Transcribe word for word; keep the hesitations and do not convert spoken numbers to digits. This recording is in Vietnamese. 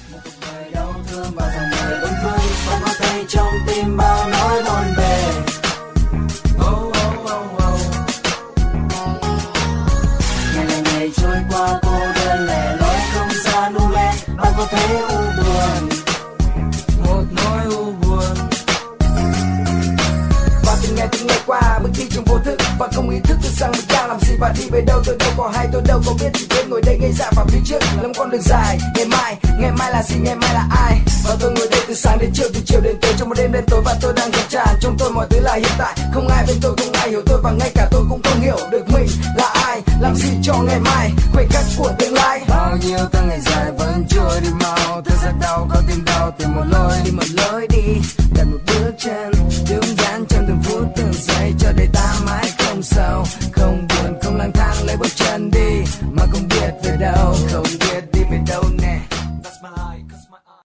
một cuộc đời đau thương bao dòng đời buồn vui, vẫn có thấy trong tim bao nỗi bồn bề. Oh, oh, oh, oh. Ngày là ngày trôi qua cô đơn lẻ loi không gian u mê, bạn có thấy u buồn, một nỗi u buồn. Và từng ngày từng ngày qua bước đi trong vô thức và không ý thức được rằng mình đang làm gì và đi về đâu. Tôi đâu có hay, tôi đâu có biết, chỉ biết ngồi đây ngây dại vào phía trước lắm con đường dài. Ngày mai, ngày mai là gì, ngày mai là ai? Và tôi ngồi đây từ sáng đến chiều, từ chiều đến tối, trong một đêm đến tối và tôi đang ngập tràn trong tôi mọi thứ là hiện tại. Không ai bên tôi, không ai hiểu tôi và ngay cả tôi cũng không hiểu được mình là ai, làm gì cho ngày mai, khoảnh khắc của tương lai. Bao nhiêu tháng ngày dài vẫn trôi đi mau, tôi rất đau có tim đau, tìm một lối Đi một lối đi, đặt một bước chân, đứng dán trong từng phút từng giây cho đời ta mãi không sầu, không buồn không lang thang lấy bước chân đi mà không biết về đâu, không biết đi về đâu nè.